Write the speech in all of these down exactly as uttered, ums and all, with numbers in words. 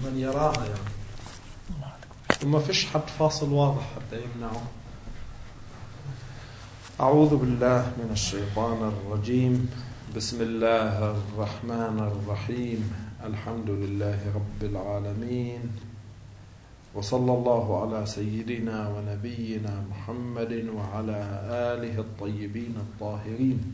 من يراها يعني، وما فيش حد فاصل واضح حتى يمنعه. أعوذ بالله من الشيطان الرجيم. بسم الله الرحمن الرحيم. الحمد لله رب العالمين، وصلى الله على سيدنا ونبينا محمد وعلى آله الطيبين الطاهرين،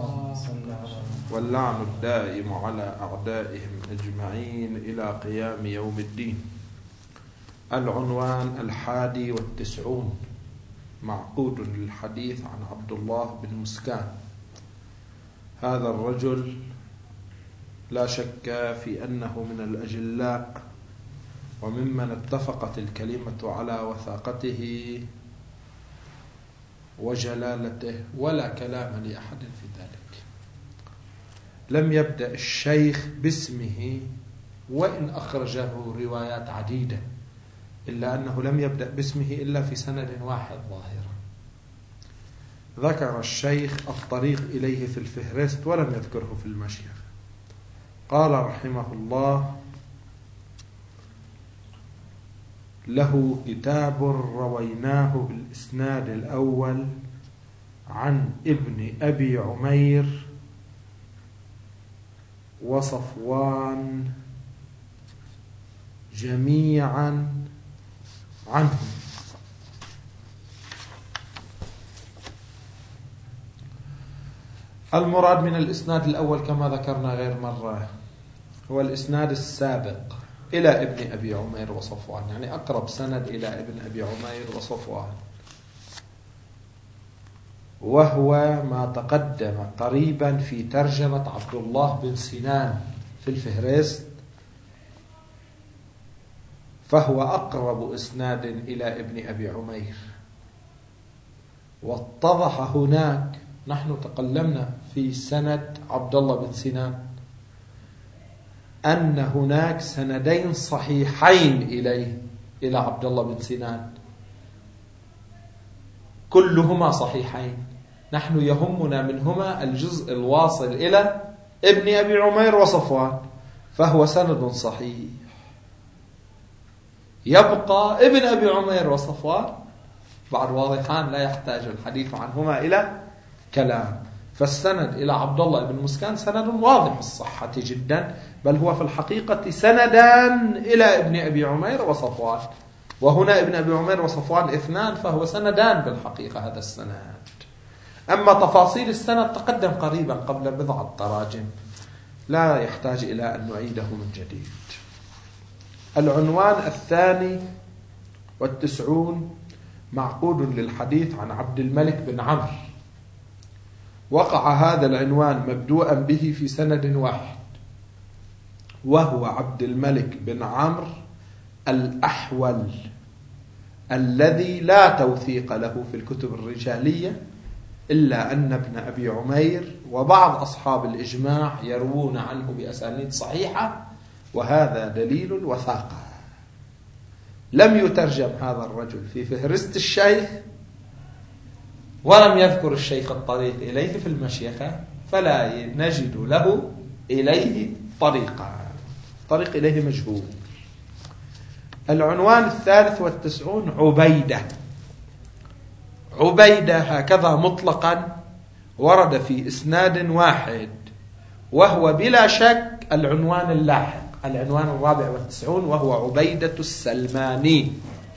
واللعن الدائم على أعدائهم أجمعين إلى قيام يوم الدين. العنوان الحادي والتسعون، معقود للحديث عن عبد الله بن مسكان. هذا الرجل لا شك في أنه من الأجلاء وممن اتفقت الكلمة على وثاقته وجلالته، ولا كلام لأحد في ذلك. لم يبدأ الشيخ باسمه وإن أخرجه روايات عديدة، إلا أنه لم يبدأ باسمه إلا في سند واحد ظاهرا. ذكر الشيخ الطريق إليه في الفهرست ولم يذكره في المشيخة. قال رحمه الله: له كتاب رويناه بالإسناد الأول عن ابن أبي عمير وصفوان جميعا عنه. المراد من الإسناد الأول كما ذكرنا غير مرة هو الإسناد السابق إلى ابن أبي عمير وصفوان، يعني أقرب سند إلى ابن أبي عمير وصفوان، وهو ما تقدم قريبا في ترجمة عبد الله بن سنان في الفهرست، فهو أقرب إسناد إلى ابن أبي عمير. واتضح هناك، نحن تكلمنا في سند عبد الله بن سنان أن هناك سندين صحيحين إليه إلى عبد الله بن سنان، كلهما صحيحين. نحن يهمنا منهما الجزء الواصل إلى ابن أبي عمير وصفوان، فهو سند صحيح. يبقى ابن أبي عمير وصفوان بعد واضحان لا يحتاج الحديث عنهما إلى كلام. فالسند إلى عبد الله بن مسكان سند واضح الصحة جدا، بل هو في الحقيقة سندان إلى ابن أبي عمير وصفوان، وهنا ابن أبي عمير وصفوان اثنان، فهو سندان بالحقيقة هذا السند. أما تفاصيل السند تقدم قريبا قبل بضعة تراجم، لا يحتاج إلى أن نعيده من جديد. العنوان الثاني والتسعون، معقود للحديث عن عبد الملك بن عمرو. وقع هذا العنوان مبدوءا به في سند واحد، وهو عبد الملك بن عمرو الأحول، الذي لا توثيق له في الكتب الرجالية، إلا أن ابن أبي عمير وبعض أصحاب الإجماع يروون عنه بأسانيد صحيحة، وهذا دليل الوثاقة. لم يترجم هذا الرجل في فهرست الشيخ، ولم يذكر الشيخ الطريق إليه في المشيخة، فلا نجد له إليه طريقا، طريق إليه مجهول. العنوان الثالث والتسعون، عبيدة. عبيدة هكذا مطلقا ورد في إسناد واحد، وهو بلا شك العنوان اللاحق، العنوان الرابع والتسعون، وهو عبيدة السلماني.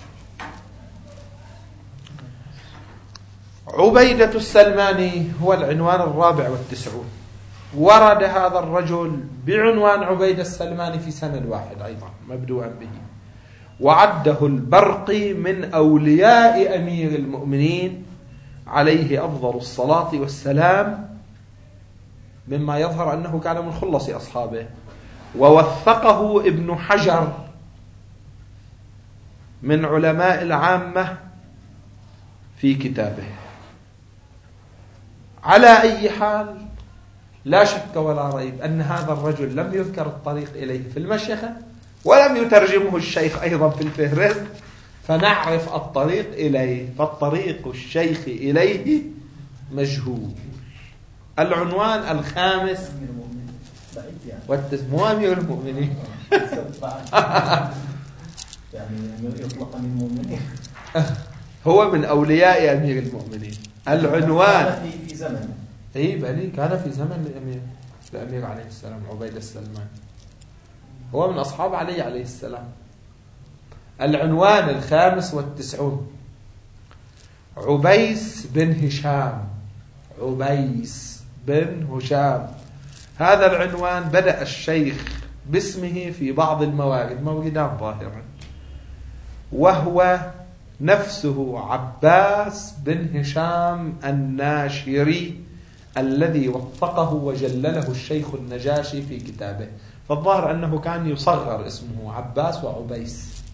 عبيدة السلماني هو العنوان الرابع والتسعون. ورد هذا الرجل بعنوان عبيدة السلماني في سند واحد أيضا مبدوءا به، وعده البرقي من أولياء أمير المؤمنين عليه أفضل الصلاة والسلام، مما يظهر أنه كان من خلص أصحابه. ووثقه ابن حجر من علماء العامة في كتابه. على أي حال، لا شك ولا ريب أن هذا الرجل لم يذكر الطريق إليه في المشيخة، ولم يترجمه الشيخ أيضا في الفهرست، فنعرف الطريق إليه، فالطريق الشيخ إليه مجهول. العنوان الخامس والتس... مو أمير المؤمنين. يعني يطلق من المؤمنين. هو من أولياء أمير المؤمنين. العنوان كان في في زمن. إيه بني كان في زمن الأمير الأمير عليه السلام عبيد السلمان. هو من أصحاب علي عليه السلام. العنوان الخامس والتسعون. عبيس بن هشام. عبيس بن هشام. هذا العنوان بدأ الشيخ باسمه في بعض الموارد موردات ظاهرا، وهو نفسه عباس بن هشام الناشري الذي وثقه وجلله الشيخ النجاشي في كتابه. فالظاهر أنه كان يصغر اسمه عباس وعبيس.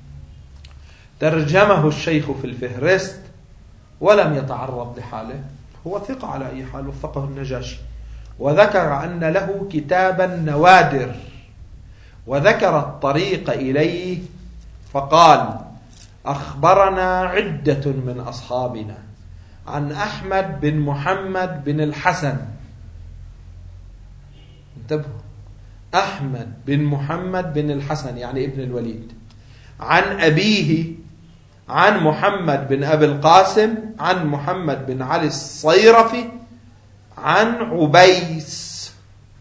ترجمه الشيخ في الفهرست ولم يتعرض لحاله. هو ثقة على أي حال، وثقه النجاشي، وذكر أن له كتابا نوادر، وذكر الطريق إليه فقال: أخبرنا عدة من أصحابنا عن أحمد بن محمد بن الحسن. انتبهوا، أحمد بن محمد بن الحسن يعني ابن الوليد، عن أبيه عن محمد بن أبي القاسم عن محمد بن علي الصيرفي عن عبيس،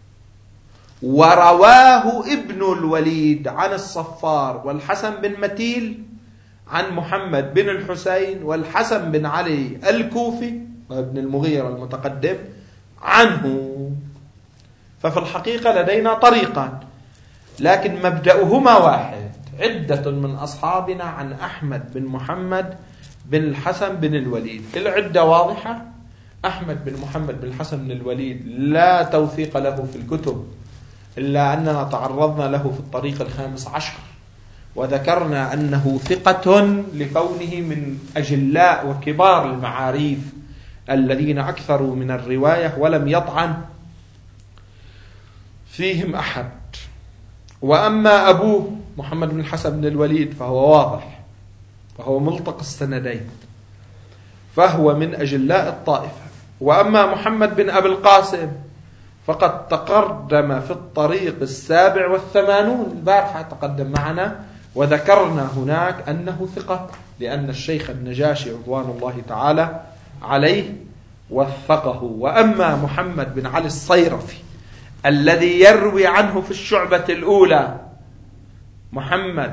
ورواه ابن الوليد عن الصفار والحسن بن متيل عن محمد بن الحسين والحسن بن علي الكوفي وابن المغيرة المتقدم عنه. ففي الحقيقة لدينا طريقان، لكن مبدأهما واحد. عدة من أصحابنا عن أحمد بن محمد بن الحسن بن الوليد. العدة واضحة. أحمد بن محمد بن الحسن بن الوليد لا توثيق له في الكتب، إلا أننا تعرضنا له في الطريق الخامس عشر وذكرنا أنه ثقة لكونه من أجلاء وكبار المعاريف الذين أكثروا من الرواية ولم يطعن فيهم أحد. وأما أبوه محمد بن الحسن بن الوليد فهو واضح، فهو ملتقى السندين، فهو من أجلاء الطائفة. وأما محمد بن أبي القاسم فقد تقدم في الطريق السابع والثمانون، البارحة تقدم معنا وذكرنا هناك أنه ثقة، لأن الشيخ النجاشي رضوان الله تعالى عليه وثقه. وأما محمد بن علي الصيرفي الذي يروي عنه في الشعبة الأولى محمد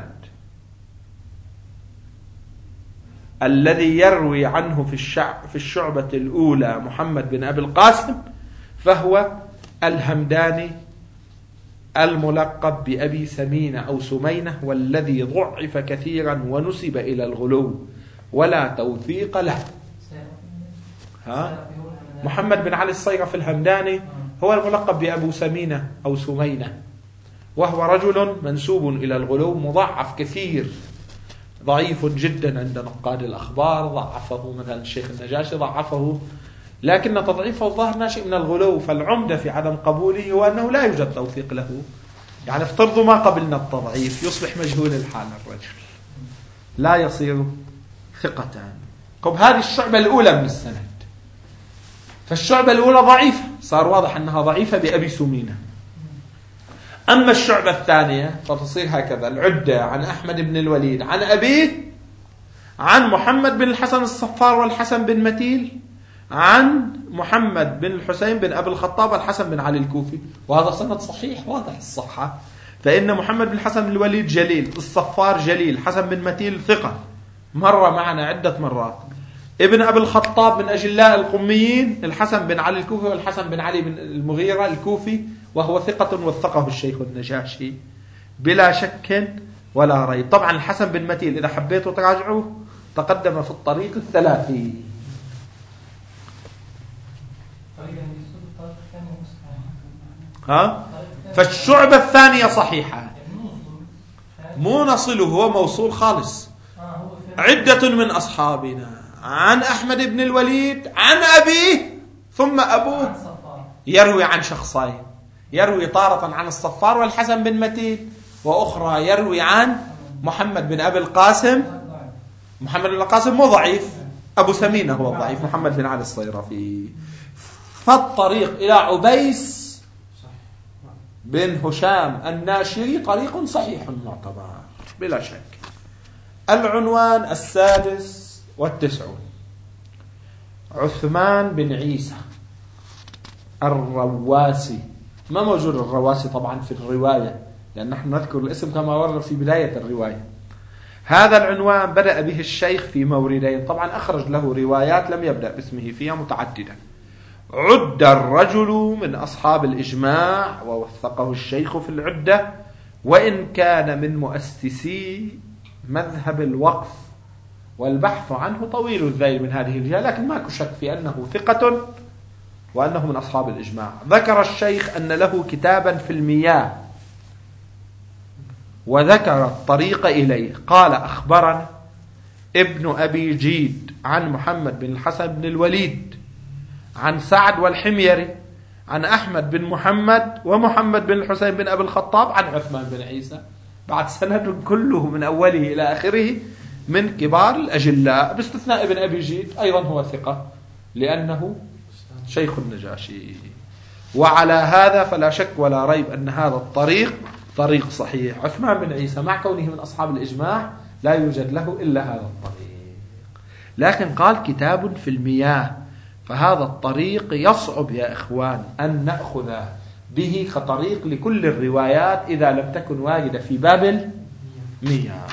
الذي يروي عنه في الشعب في الشعبة الأولى محمد بن أبي القاسم، فهو الهمداني الملقب بأبي سمينة أو سمينة، والذي ضعف كثيرا ونسب إلى الغلو ولا توثيق له. ها؟ محمد بن علي الصيرفي الهمداني هو الملقب بأبو سمينة أو سمينة، وهو رجل منسوب إلى الغلو مضاعف كثير، ضعيف جدا عند نقاد الأخبار. ضعفه مثلا الشيخ النجاشي ضعفه، لكن تضعيفه الظاهر ناشئ من الغلو. فالعمدة في عدم قبوله هو أنه لا يوجد توثيق له. يعني افترضوا ما قبلنا التضعيف، يصبح مجهول الحال الرجل، لا يصير ثقتان. طب هذه الشعبة الأولى من السند، فالشعبة الأولى ضعيفة، صار واضح أنها ضعيفة بأبي سمينة. أما الشعبة الثانية فتصير هكذا: العدة عن أحمد بن الوليد عن أبيه عن محمد بن الحسن الصفار والحسن بن متيل عن محمد بن الحسين بن أبي الخطاب والحسن بن علي الكوفي. وهذا سند صحيح واضح الصحة، فإن محمد بن الحسن بن الوليد جليل، الصفار جليل، حسن بن متيل ثقة، مر معنا عدة مرات. ابن أبي الخطاب من أجلاء القميين الحسن بن علي الكوفي والحسن بن علي بن المغيرة الكوفي، وهو ثقة وثقه الشيخ النجاشي بلا شك ولا ريب. طبعا الحسن بن متيل إذا حبيتوا تراجعوه تقدم في الطريق الثلاثي. ها؟ فالشعبة الثانية صحيحة، مو نصله، هو موصول خالص. عدة من أصحابنا عن أحمد بن الوليد عن أبيه، ثم أبوه يروي عن شخصين، يروي تارة عن الصفار والحسن بن متيل، وأخرى يروي عن محمد بن أبي القاسم. محمد بن القاسم مو ضعيف، أبو سمينة هو الضعيف، محمد بن علي الصيرفي. فالطريق إلى عبيس بن هشام الناشري طريق صحيح معتبر بلا شك. العنوان السادس والتسعون: عثمان بن عيسى الرواسي. ما موجود الرواسي طبعا في الرواية، لأن نحن نذكر الاسم كما ورد في بداية الرواية. هذا العنوان بدأ به الشيخ في موردين، طبعا أخرج له روايات لم يبدأ باسمه فيها متعددة. عد الرجل من أصحاب الإجماع ووثقه الشيخ في العدة، وإن كان من مؤسسي مذهب الوقف، والبحث عنه طويل الذيل من هذه الجهة، لكن ما شك في أنه ثقة وأنه من أصحاب الإجماع. ذكر الشيخ أن له كتابا في المياه وذكر الطريق إليه. قال: أخبرنا ابن أبي جيد عن محمد بن الحسن بن الوليد عن سعد والحميري عن أحمد بن محمد ومحمد بن الحسين بن أبي الخطاب عن عثمان بن عيسى، بعد سند كله من أوله إلى آخره من كبار الأجلاء، باستثناء ابن أبي جيد أيضا هو ثقة لأنه شيخ النجاشي. وعلى هذا فلا شك ولا ريب أن هذا الطريق طريق صحيح. عثمان بن عيسى مع كونه من أصحاب الإجماع لا يوجد له إلا هذا الطريق، لكن قال كتاب في المياه، فهذا الطريق يصعب يا إخوان أن نأخذ به كطريق لكل الروايات إذا لم تكن واجدة في باب المياه.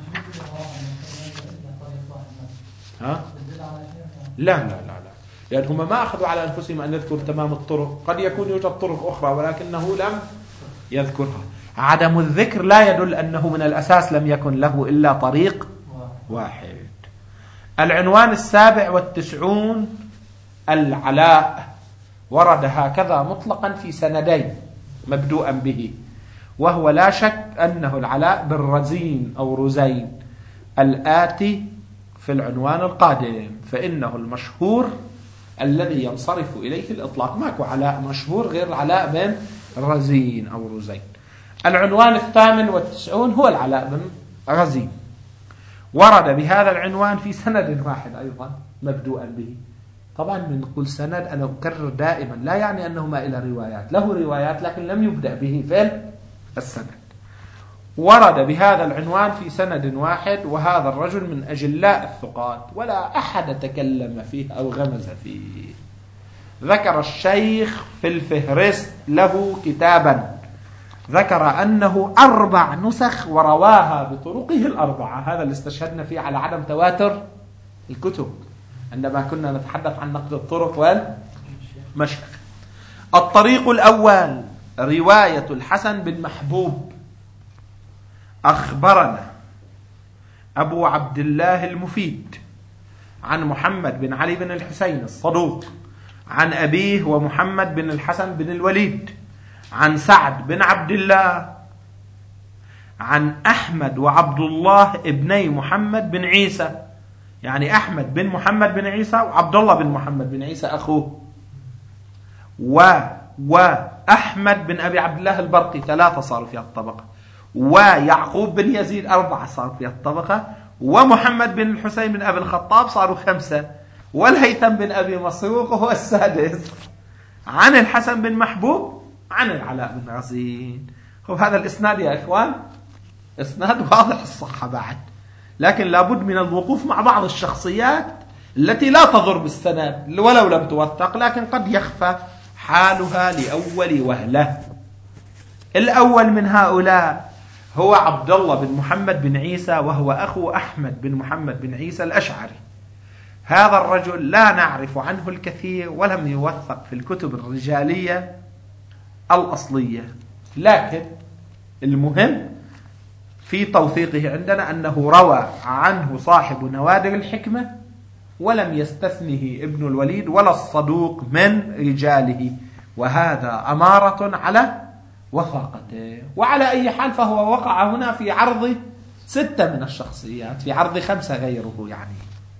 ها؟ لا لا لا لا، لأن هم ما أخذوا على أنفسهم أن يذكروا تمام الطرق، قد يكون يوجد طرق أخرى ولكنه لم يذكرها. عدم الذكر لا يدل أنه من الأساس لم يكن له إلا طريق واحد. العنوان السابع والتسعون: العلاء. ورد هكذا مطلقا في سندين مبدوءا به، وهو لا شك أنه العلاء بن رزين أو رزين الآتي في العنوان القادم، فإنه المشهور الذي ينصرف إليه الإطلاق. ماكو علاء مشهور غير العلاء بن رزين أو رزين. العنوان الثامن والتسعون هو العلاء بن رزين. ورد بهذا العنوان في سند واحد أيضا مبدوءا به. طبعا من كل سند أنا أكرر دائما لا يعني أنه ما إلى روايات، له روايات لكن لم يبدأ به في السند. ورد بهذا العنوان في سند واحد، وهذا الرجل من أجلاء الثقات ولا أحد تكلم فيه أو غمز فيه. ذكر الشيخ في الفهرست له كتابا ذكر أنه أربع نسخ ورواها بطرقه الأربعة. هذا اللي استشهدنا فيه على عدم تواتر الكتب عندما كنا نتحدث عن نقد الطرق والمشايخ. الطريق الأول رواية الحسن بن محبوب: أخبرنا أبو عبد الله المفيد عن محمد بن علي بن الحسين الصدوق عن أبيه ومحمد بن الحسن بن الوليد عن سعد بن عبد الله عن أحمد وعبد الله ابني محمد بن عيسى، يعني أحمد بن محمد بن عيسى وعبد الله بن محمد بن عيسى أخوه، و وأحمد بن أبي عبد الله البرقي ثلاثة صاروا في الطبقة، ويعقوب بن يزيد أربعة صاروا في الطبقة، ومحمد بن الحسين بن أبي الخطاب صاروا خمسة، والهيثم بن أبي مسروق هو السادس. عن الحسن بن محبوب عن العلاء بن رزين. هذا الإسناد يا إخوان إسناد واضح الصحة بعد، لكن لابد من الوقوف مع بعض الشخصيات التي لا تضر بالسند ولو لم توثق، لكن قد يخفى حالها لأول وهلة. الأول من هؤلاء هو عبد الله بن محمد بن عيسى، وهو أخو أحمد بن محمد بن عيسى الأشعري. هذا الرجل لا نعرف عنه الكثير ولم يوثق في الكتب الرجالية الأصلية، لكن المهم في توثيقه عندنا أنه روى عنه صاحب نوادر الحكمة ولم يستثنه ابن الوليد ولا الصدوق من رجاله، وهذا أمارة على وثاقته. وعلى أي حال فهو وقع هنا في عرض ستة من الشخصيات، في عرض خمسة غيره يعني.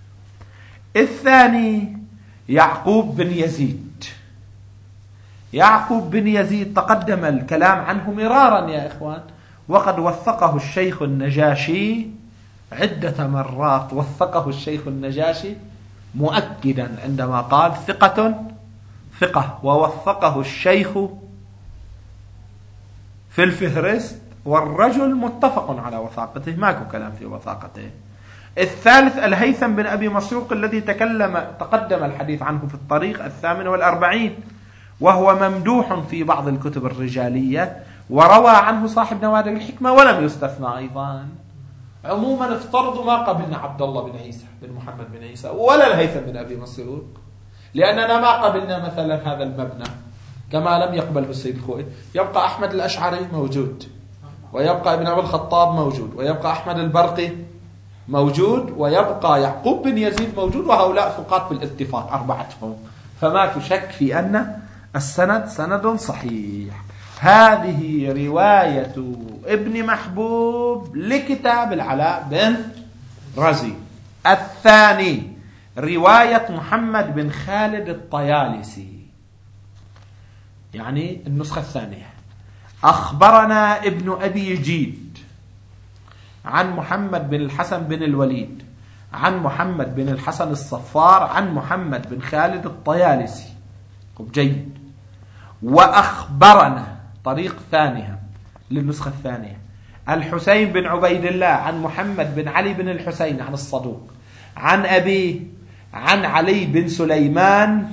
الثاني يعقوب بن يزيد. يعقوب بن يزيد تقدم الكلام عنه مرارا يا إخوان، وقد وثقه الشيخ النجاشي عدة مرات. وثقه الشيخ النجاشي مؤكدا عندما قال ثقة ثقة، ووثقه الشيخ في الفهرست، والرجل متفق على وثاقته، ماكو كلام في وثاقته. الثالث الهيثم بن أبي مسروق الذي تكلم تقدم الحديث عنه في الطريق الثامن والأربعين، وهو ممدوح في بعض الكتب الرجالية، وروى عنه صاحب نوادر الحكمة ولم يستثنى أيضا. عموما افترضوا ما قبلنا عبد الله بن عيسى بن محمد بن عيسى ولا الهيثم بن أبي مسروق، لأننا ما قبلنا مثلا هذا المبنى كما لم يقبل السيد الخوئي. يبقى أحمد الأشعري موجود، ويبقى ابن أبي الخطاب موجود، ويبقى أحمد البرقي موجود، ويبقى يعقوب بن يزيد موجود، وهؤلاء ثقات بالاتفاق أربعتهم، فما تشك في أن السند سند صحيح. هذه رواية ابن محبوب لكتاب العلاء بن رزين. الثاني رواية محمد بن خالد الطيالسي، يعني النسخة الثانية. أخبرنا ابن أبي جيد عن محمد بن الحسن بن الوليد عن محمد بن الحسن الصفار عن محمد بن خالد الطيالسي. جيد. وأخبرنا طريق ثانية للنسخة الثانية الحسين بن عبيد الله عن محمد بن علي بن الحسين عن الصدوق عن أبيه عن علي بن سليمان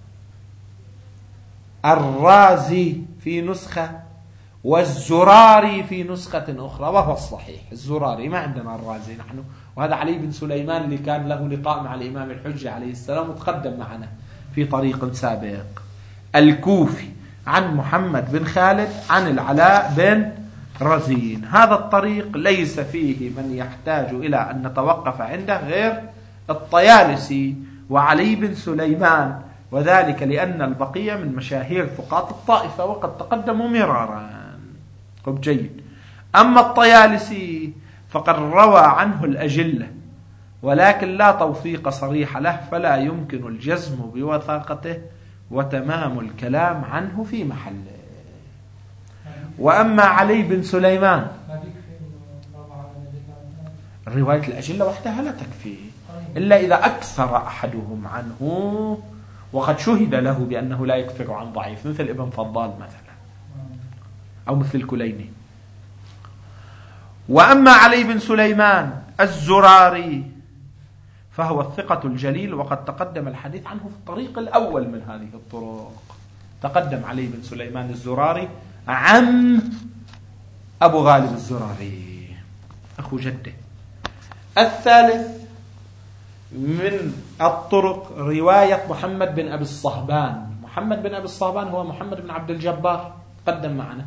الرازي في نسخة، والزراري في نسخة أخرى، وهو الصحيح. الزراري ما عندنا الرازي نحن، وهذا علي بن سليمان اللي كان له لقاء مع الإمام الحجة عليه السلام وتقدم معنا في طريق سابق. الكوفي عن محمد بن خالد عن العلاء بن رزين. هذا الطريق ليس فيه من يحتاج إلى أن نتوقف عنده غير الطيالسي وعلي بن سليمان، وذلك لأن البقية من مشاهير ثقات الطائفة وقد تقدموا مرارا. جيد. أما الطيالسي فقد روى عنه الأجلة، ولكن لا توثيق صريح له، فلا يمكن الجزم بوثاقته، وتمام الكلام عنه في محله. وأما علي بن سليمان رواية الأجلة وحدها لا تكفي إلا إذا أكثر أحدهم عنه وقد شهد له بأنه لا يكفر عن ضعيف، مثل ابن فضال مثلا أو مثل الكليني. وأما علي بن سليمان الزراري فهو الثقة الجليل، وقد تقدم الحديث عنه في الطريق الأول من هذه الطرق. تقدم علي بن سليمان الزراري عم أبو غالب الزراري أخو جده. الثالث من الطرق رواية محمد بن أبي الصهبان. محمد بن أبي الصهبان هو محمد بن عبد الجبار، تقدم معنا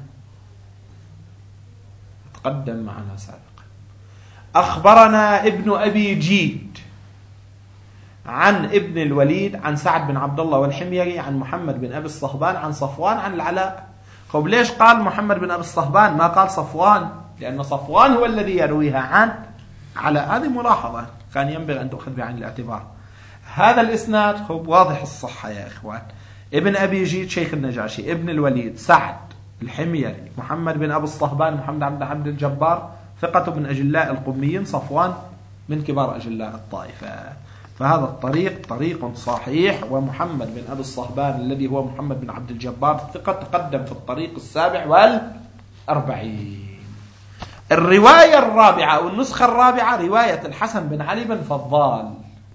تقدم معنا سابقا. أخبرنا ابن أبي جيد عن ابن الوليد عن سعد بن عبد الله والحميري عن محمد بن أبي الصهبان عن صفوان عن العلاء. طيب ليش قال محمد بن أبي الصهبان ما قال صفوان؟ لأن صفوان هو الذي يرويها عن علاء. هذه ملاحظة كان ينبغي أن تأخذ بعين الاعتبار. هذا الإسناد واضح الصحة يا إخوان. ابن أبي جيد شيخ النجاشي، ابن الوليد، سعد، الحميري، محمد بن أبي الصهبان، محمد بن عبد الجبار، ثقة من أجلاء القميين، صفوان من كبار أجلاء الطائفة. فهذا الطريق طريق صحيح. ومحمد بن أبي الصهبان الذي هو محمد بن عبد الجبار ثقة تقدم في الطريق السابع والأربعين. الرواية الرابعة أو النسخة الرابعة رواية الحسن بن علي بن فضال.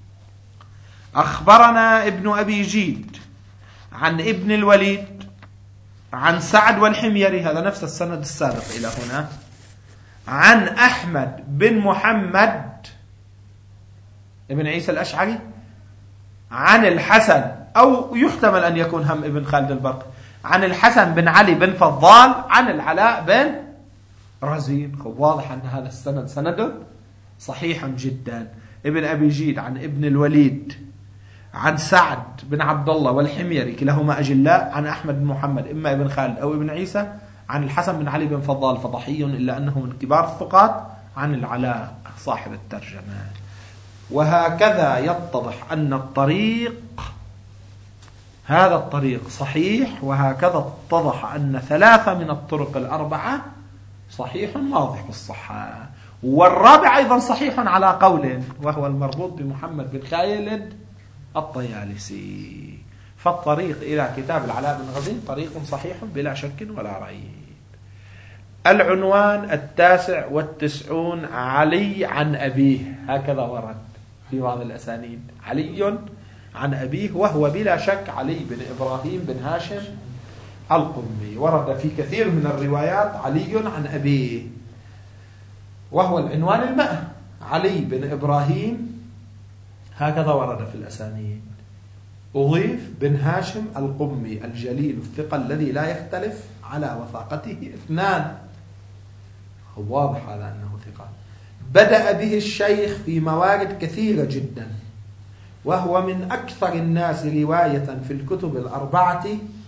أخبرنا ابن أبي جيد عن ابن الوليد عن سعد والحميري، هذا نفس السند السابق إلى هنا، عن أحمد بن محمد ابن عيسى الأشعري عن الحسن، أو يحتمل أن يكون هم ابن خالد البرقي، عن الحسن بن علي بن فضال عن العلاء بن رزين. واضح أن هذا السند سند صحيح جدا. ابن أبي جيد عن ابن الوليد عن سعد بن عبد الله والحميري كلاهما أجلاء عن أحمد بن محمد إما ابن خالد أو ابن عيسى عن الحسن بن علي بن فضال فضحي إلا أنه من كبار الثقات عن العلاء صاحب الترجمة. وهكذا يتضح أن الطريق هذا الطريق صحيح، وهكذا اتضح أن ثلاثة من الطرق الأربعة صحيح واضح بالصحة، والرابع أيضا صحيح على قول وهو المربوط بمحمد بن خالد الطيالسي. فالطريق إلى كتاب العلاء بن رزين طريق صحيح بلا شك ولا ريب. العنوان التاسع والتسعون: علي عن أبيه. هكذا ورد في بعض الأسانيد: علي عن أبيه، وهو بلا شك علي بن إبراهيم بن هاشم القمي. ورد في كثير من الروايات علي عن أبيه، وهو العنوان المئة: علي بن إبراهيم. هكذا ورد في الأسانيد. أضيف بن هاشم القمي الجليل الثقة الذي لا يختلف على وثاقته اثنان. واضح على أنه ثقة. بدأ به الشيخ في موارد كثيرة جدا، وهو من أكثر الناس رواية في الكتب الأربعة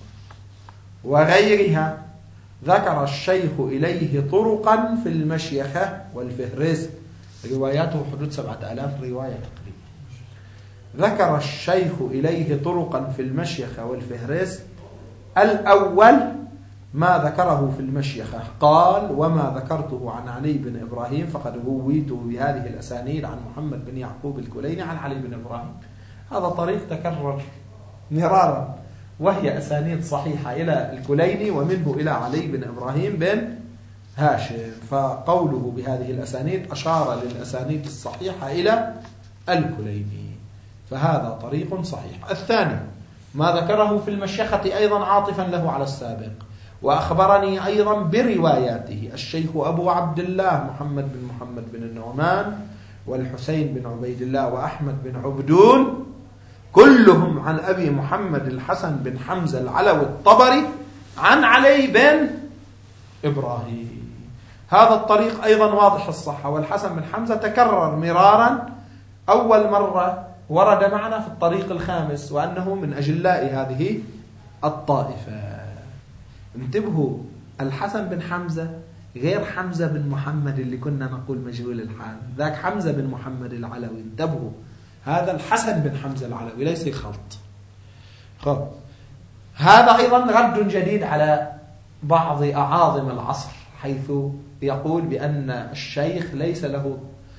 وغيرها. ذكر الشيخ إليه طرقا في المشيخة والفهرست، رواياته حدود سبعة آلاف رواية تقريبا. ذكر الشيخ إليه طرقا في المشيخة والفهرست. الأول ما ذكره في المشيخة قال: وما ذكرته عن علي بن إبراهيم فقد رويته بهذه الأسانيد عن محمد بن يعقوب الكليني عن علي بن إبراهيم. هذا طريق تكرر مرارا، وهي أسانيد صحيحة إلى الكليني ومنه إلى علي بن إبراهيم بن هاشم. فقوله بهذه الأسانيد أشار للأسانيد الصحيحة إلى الكليني، فهذا طريق صحيح. الثاني ما ذكره في المشيخة أيضا عاطفا له على السابق. وأخبرني أيضا برواياته الشيخ أبو عبد الله محمد بن محمد بن النعمان والحسين بن عبيد الله وأحمد بن عبدون، كلهم عن أبي محمد الحسن بن حمزة العلوي الطبري عن علي بن إبراهيم. هذا الطريق أيضا واضح الصحة. والحسن بن حمزة تكرر مرارا. أول مرة ورد معنا في الطريق الخامس، وأنه من أجلاء هذه الطائفة. انتبهوا، الحسن بن حمزة غير حمزة بن محمد اللي كنا نقول مجهول الحال، ذاك حمزة بن محمد العلوي. انتبهوا، هذا الحسن بن حمزة العلوي، ليس خلط. خب. هذا أيضا رد جديد على بعض أعاظم العصر، حيث يقول بأن الشيخ ليس له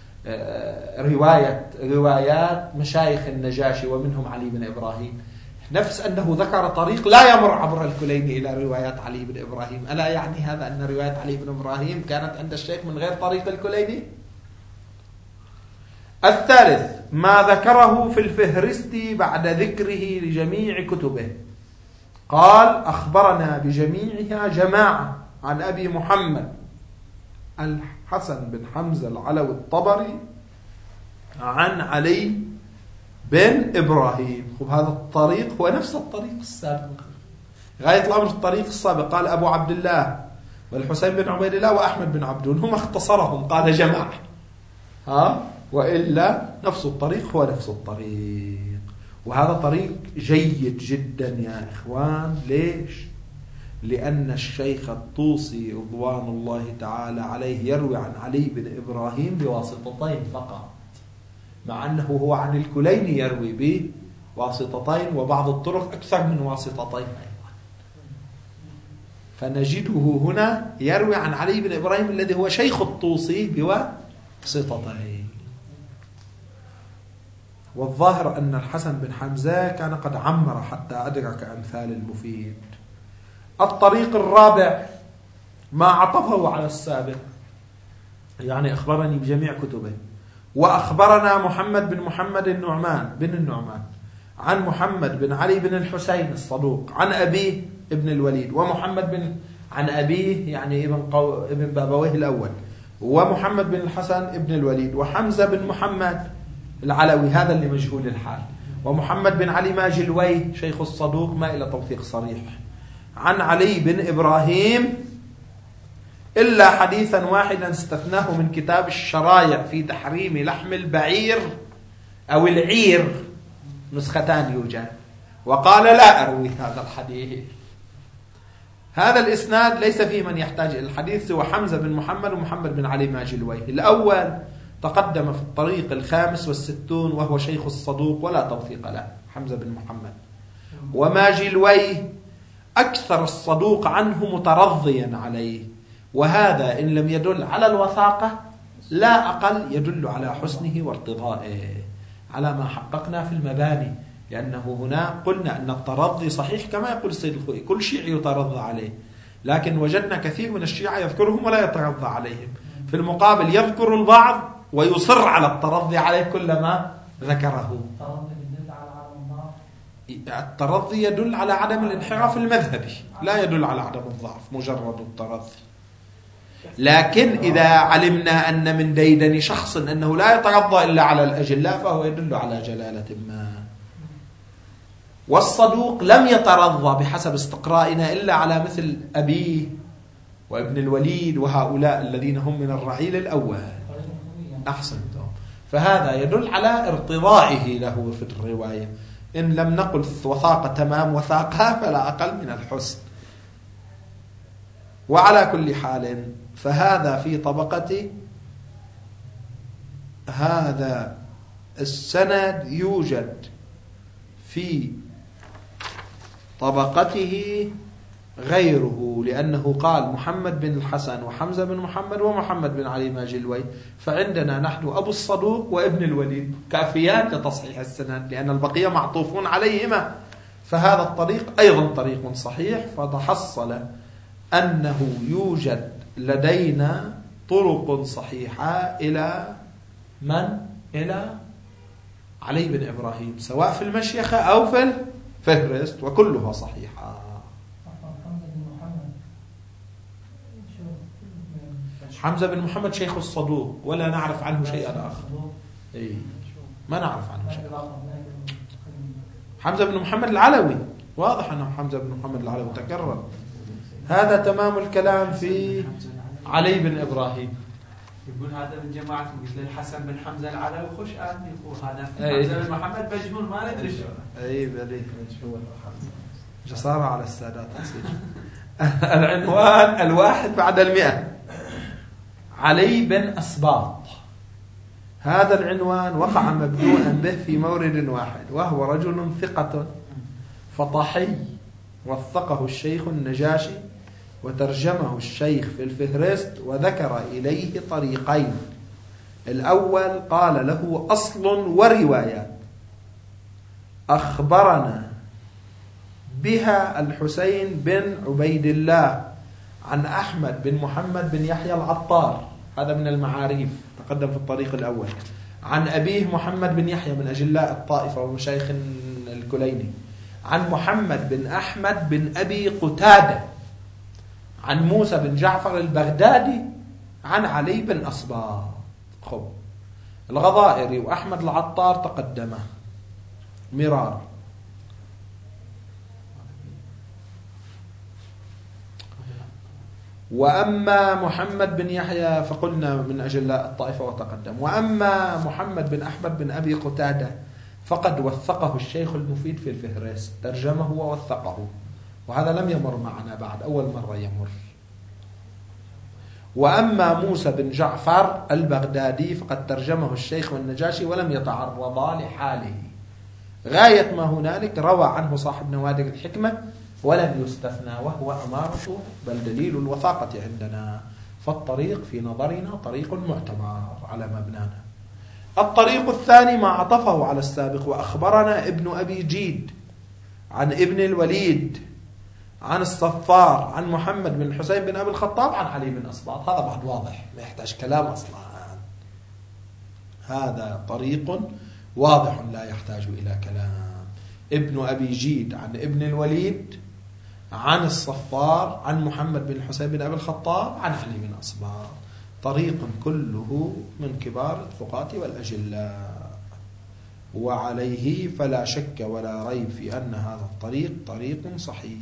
رواية روايات مشايخ النجاشي ومنهم علي بن إبراهيم، نفس أنه ذكر طريق لا يمر عبر الكليني إلى روايات علي بن إبراهيم. ألا يعني هذا أن رواية علي بن إبراهيم كانت عند الشيخ من غير طريق الكليني؟ الثالث ما ذكره في الفهرست بعد ذكره لجميع كتبه. قال: أخبرنا بجميعها جماعة عن أبي محمد الحسن بن حمزة العلوي الطبري عن علي بن إبراهيم. خب، هذا الطريق هو نفس الطريق السابق، غاية الأمر الطريق السابق. قال أبو عبد الله والحسين بن عبيد الله وأحمد بن عبدون، هم اختصرهم قال جماعة، ها، وإلا نفس الطريق هو نفس الطريق. وهذا طريق جيد جدا يا إخوان. ليش؟ لأن الشيخ الطوسي رضوان الله تعالى عليه يروي عن علي بن إبراهيم بواسطتين فقط، مع أنه هو عن الكليني يروي بواسطتين وبعض الطرق أكثر من واسطتين أيضا. فنجده هنا يروي عن علي بن إبراهيم الذي هو شيخ الطوسي بواسطتين. والظاهر أن الحسن بن حمزة كان قد عمر حتى أدرك أمثال المفيد. الطريق الرابع ما عطفه على السابق، يعني أخبرني بجميع كتبه. وأخبرنا محمد بن محمد النعمان بن النعمان عن محمد بن علي بن الحسين الصدوق عن أبيه ابن الوليد، ومحمد بن عن أبيه يعني ابن, قو... ابن بابويه الأول، ومحمد بن الحسن ابن الوليد، وحمزة بن محمد العلوي هذا اللي مجهول الحال، ومحمد بن علي ماجلوي شيخ الصدوق ما إلى توثيق صريح، عن علي بن إبراهيم، إلا حديثا واحدا استثناه من كتاب الشرايع في تحريم لحم البعير أو العير، نسختان يوجد، وقال لا أروي هذا الحديث. هذا الإسناد ليس فيه من يحتاج إلى الحديث سوى حمزة بن محمد ومحمد بن علي ماجلوي. الأول تقدم في الطريق الخامس والستون وهو شيخ الصدوق ولا توثيق له، حمزة بن محمد. وماجلوي أكثر الصدوق عنه مترضيا عليه، وهذا إن لم يدل على الوثاقة لا أقل يدل على حسنه وارتضائه على ما حققنا في المباني، لأنه هنا قلنا أن الترضي صحيح كما يقول السيد الخوئي، كل شيء يترضى عليه، لكن وجدنا كثير من الشيعة يذكرهم ولا يترضى عليهم، في المقابل يذكر البعض ويصر على الترضي عليه كلما ذكره. الترضي يدل على عدم الانحراف المذهبي، لا يدل على عدم الضعف مجرد الترضي. لكن إذا علمنا أن من ديدن شخص أنه لا يترضى إلا على الأجلاء فهو يدل على جلالة ما. والصدوق لم يترضى بحسب استقرائنا إلا على مثل أبيه وابن الوليد وهؤلاء الذين هم من الرعيل الأول. أحسنتم. فهذا يدل على ارتضائه له في الرواية، إن لم نقل وثاقة تمام وثاقها فلا أقل من الحسن. وعلى كل حال فهذا في طبقة هذا السند يوجد في طبقته غيره، لأنه قال محمد بن الحسن وحمزة بن محمد ومحمد بن علي ماجلوي، فعندنا نحن أبو الصدوق وابن الوليد كافيان لتصحيح السند، لأن البقية معطوفون عليهما. فهذا الطريق أيضا طريق صحيح، فتحصل أنه يوجد لدينا طرق صحيحة إلى من؟ إلى علي بن إبراهيم، سواء في المشيخة أو في الفهرست، وكلها صحيحة. حمزة بن محمد شيخ الصدوق ولا نعرف عنه شيئا آخر. إيه ما نعرف عنه شيئا. حمزة بن محمد العلوي واضح أنه حمزة بن محمد العلوي تكرر. هذا تمام الكلام في علي بن إبراهيم. يقول هذا من جماعة مثل الحسن بن حمزة العلوي خش آدم، يقول هذا حمزة بن محمد مجهول ما ندري شو. أي بلي جسارة على السادات. العنوان الواحد بعد المئة، علي بن أسباط. هذا العنوان وقع مبدوءا به في مورد واحد، وهو رجل ثقة فطحي وثقه الشيخ النجاشي وترجمه الشيخ في الفهرست، وذكر إليه طريقين. الأول قال له أصل وروايات أخبرنا بها الحسين بن عبيد الله عن أحمد بن محمد بن يحيى العطار، هذا من المعاريف تقدم في الطريق الأول، عن أبيه محمد بن يحيى من أجلاء الطائفة ومشايخ الكليني، عن محمد بن أحمد بن أبي قتادة، عن موسى بن جعفر البغدادي، عن علي بن أصباط. خب الغضائري وأحمد العطار تقدما مرار. وأما محمد بن يحيى فقلنا من أجلاء الطائفة وتقدم. وأما محمد بن أحمد بن أبي قتادة فقد وثقه الشيخ المفيد في الفهرست، ترجمه ووثقه، وهذا لم يمر معنا بعد، أول مرة يمر. وأما موسى بن جعفر البغدادي فقد ترجمه الشيخ والنجاشي ولم يتعرضا لحاله. غاية ما هنالك روى عنه صاحب نوادر الحكمة ولم يستثنى، وهو أمارة بل دليل الوثاقة عندنا. فالطريق في نظرنا طريق معتبر على مبنانا. الطريق الثاني ما عطفه على السابق، وأخبرنا ابن أبي جيد عن ابن الوليد عن الصفار عن محمد بن الحسين بن أبي الخطاب عن علي بن أسباط. هذا بعد واضح ما يحتاج كلام أصلا، هذا طريق واضح لا يحتاج إلى كلام. ابن أبي جيد عن ابن الوليد عن الصفار عن محمد بن الحسين بن أبي الخطاب عن علي بن أسباط، طريق كله من كبار الثقات والأجلاء. وعليه فلا شك ولا ريب في أن هذا الطريق طريق صحيح.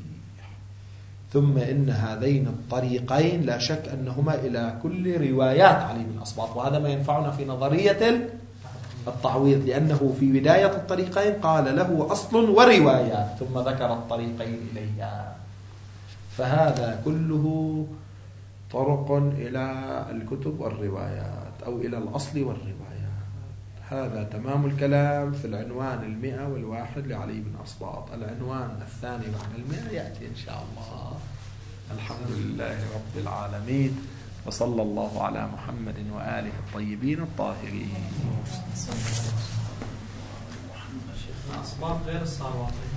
ثم إن هذين الطريقين لا شك أنهما إلى كل روايات علي بن أسباط، وهذا ما ينفعنا في نظرية التعويض، لأنه في بداية الطريقين قال له أصل وروايات ثم ذكر الطريقين إليها. فهذا كله طرق إلى الكتب والروايات أو إلى الأصل والروايات. هذا تمام الكلام في العنوان المئة والواحد لعلي بن أسباط. العنوان الثاني بعد المئة يأتي إن شاء الله. الحمد لله رب العالمين، وصلى الله على محمد وآله الطيبين الطاهرين. أسباط غير الصاروات.